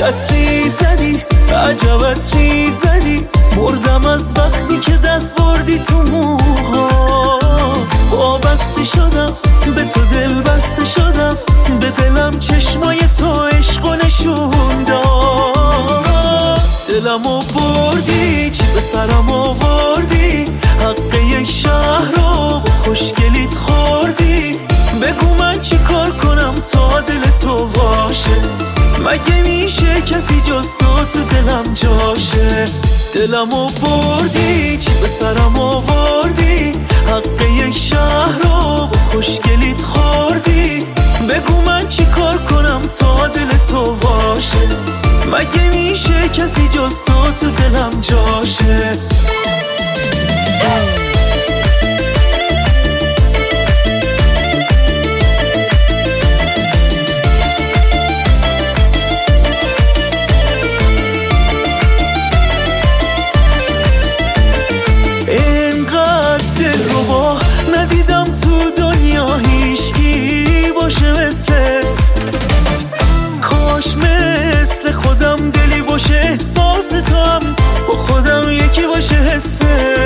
چتری زدی عجب عطری زدی، مردم از وقتی که دست بردی تو موها. وابسته شدم به تو، دل بسته شدم به دلم، چشمای تو عشقو نشون داد. دلمو بردی چی به سرم آوردی، حق یک شهر رو خوشگلیت خوردی. بگو من چی کار کنم تا دل تو باشه، مگه میشه کسی جز تو دلم جاشه. دلمو بردی چی به سرم آوردی، حق یک شهر رو خوشگلیت خوردی. بگو من چی کار کنم تا دل تو باشه، مگه میشه کسی جز تو دلم جاشه. ندیدم تو دنیا هیچکی باشه مثلت، کاش مثل خودم دلی باشه احساس تو هم با خودم یکی باشه حست.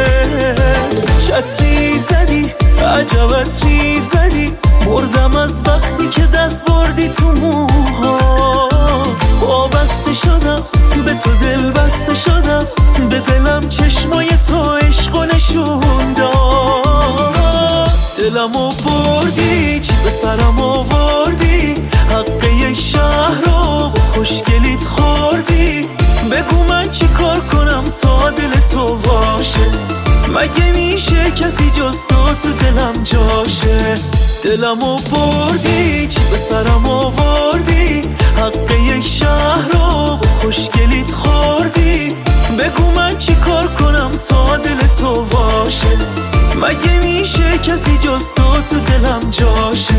چتری زدی عجب عطری زدی، مردم از وقتی که دست بردی تو موها. وابسته شدم به تو، دل بسته شدم به دلم، چشمای تو عشقو نشون داد. دلمو بردی چی به سرم آوردی، حق یک شهر رو خوشگلیت خوردی. بگو من چی کار کنم تا دل تو باشه، مگه میشه کسی جز تو دلم جاشه. دلمو بردی چی به سرم آوردی، حق یک شهر رو خوشگلیت خوردی. بگو من چی کار کنم تا دل تو باشه، مگه میشه کسی جز تو دلم جاشه.